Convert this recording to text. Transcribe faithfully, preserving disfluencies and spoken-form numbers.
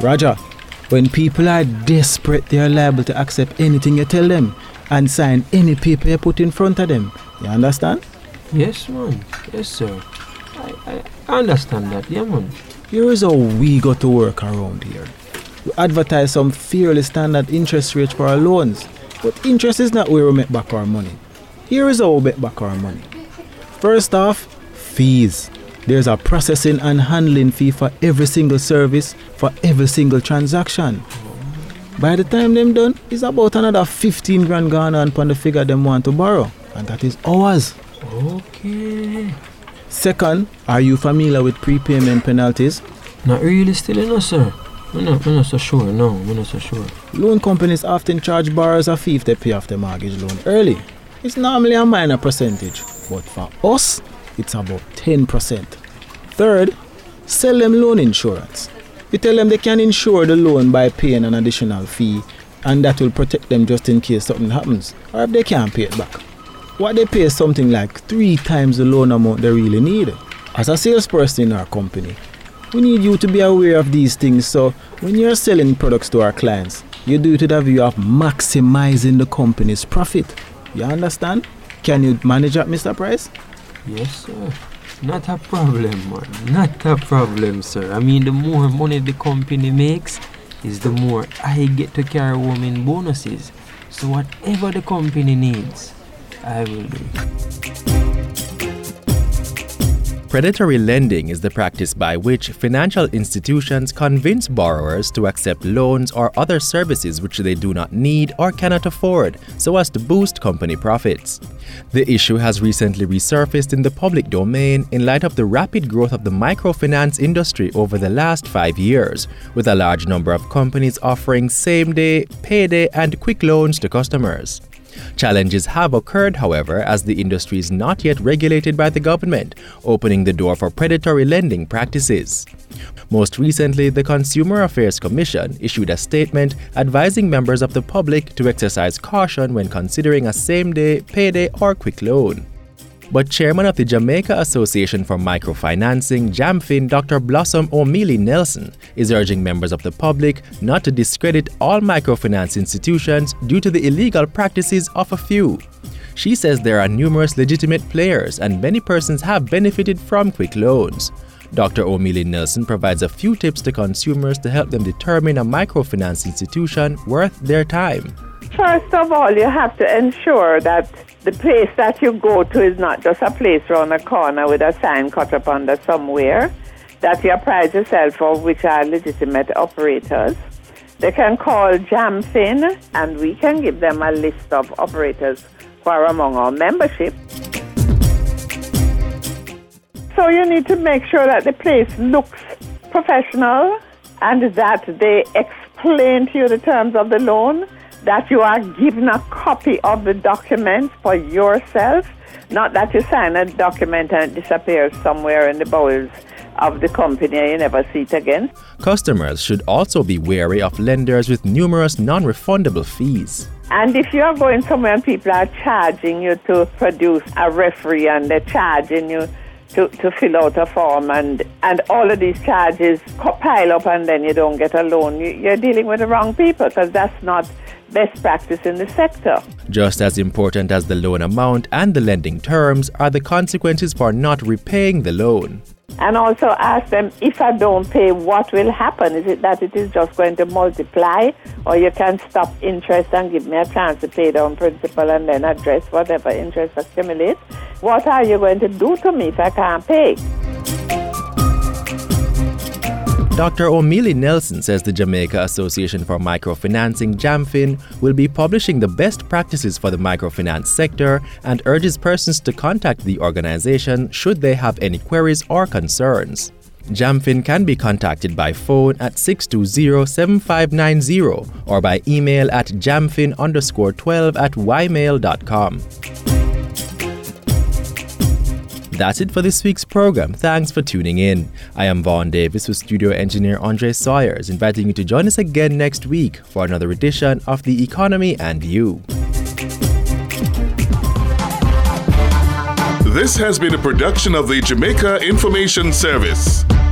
Roger, when people are desperate, they are liable to accept anything you tell them and sign any paper you put in front of them. You understand? Yes, man. Yes, sir. I, I understand that, yeah, man. Here is how we got to work around here. We advertise some fairly standard interest rates for our loans, but interest is not where we make back our money. Here is how we make back our money. First off, fees. There's a processing and handling fee for every single service, for every single transaction. By the time them done, it's about another fifteen grand gone on upon the figure them want to borrow, and that is ours. Okay. Second, are you familiar with prepayment penalties? Not really still, you know, sir. I'm not, I'm not so sure, no, I'm not so sure. Loan companies often charge borrowers a fee if they pay off their mortgage loan early. It's normally a minor percentage, but for us, it's about ten percent. Third, sell them loan insurance. You tell them they can insure the loan by paying an additional fee, and that will protect them just in case something happens, or if they can't pay it back. What they pay is something like three times the loan amount they really need. As a salesperson in our company, we need you to be aware of these things, so when you're selling products to our clients, you do it with a view of maximizing the company's profit. You understand? Can you manage that, Mister Price? Yes, sir. Not a problem, man. Not a problem, sir. I mean, the more money the company makes, is the more I get to carry home in bonuses. So whatever the company needs, I will do. Predatory lending is the practice by which financial institutions convince borrowers to accept loans or other services which they do not need or cannot afford, so as to boost company profits. The issue has recently resurfaced in the public domain in light of the rapid growth of the microfinance industry over the last five years, with a large number of companies offering same-day, payday, and quick loans to customers. Challenges have occurred, however, as the industry is not yet regulated by the government, opening the door for predatory lending practices. Most recently, the Consumer Affairs Commission issued a statement advising members of the public to exercise caution when considering a same-day, payday, or quick loan. But Chairman of the Jamaica Association for Microfinancing, JAMFIN, Doctor Blossom O'Mealy Nelson, is urging members of the public not to discredit all microfinance institutions due to the illegal practices of a few. She says there are numerous legitimate players and many persons have benefited from quick loans. Doctor O'Mealy Nelson provides a few tips to consumers to help them determine a microfinance institution worth their time. First of all, you have to ensure that the place that you go to is not just a place around a corner with a sign cut up under somewhere, that you apprise yourself of which are legitimate operators. They can call JAMFIN and we can give them a list of operators who are among our membership. So you need to make sure that the place looks professional and that they explain to you the terms of the loan, that you are given a copy of the document for yourself, not that you sign a document and it disappears somewhere in the bowels of the company and you never see it again. Customers should also be wary of lenders with numerous non-refundable fees. And if you are going somewhere and people are charging you to produce a referee and they're charging you to, to fill out a form and, and all of these charges pile up and then you don't get a loan, you, you're dealing with the wrong people because that's not best practice in the sector. Just as important as the loan amount and the lending terms are the consequences for not repaying the loan. And also ask them, if I don't pay, what will happen? Is it that it is just going to multiply, or you can stop interest and give me a chance to pay down principal and then address whatever interest accumulates? What are you going to do to me if I can't pay? Doctor O'Mealy Nelson says the Jamaica Association for Microfinancing, JAMFIN, will be publishing the best practices for the microfinance sector and urges persons to contact the organization should they have any queries or concerns. JAMFIN can be contacted by phone at six two zero, seven five nine zero or by email at jamfin underscore 12 at ymail dot com. That's it for this week's program. Thanks for tuning in. I am Vaughn Davis with studio engineer Andre Sawyers, inviting you to join us again next week for another edition of The Economy and You. This has been a production of the Jamaica Information Service.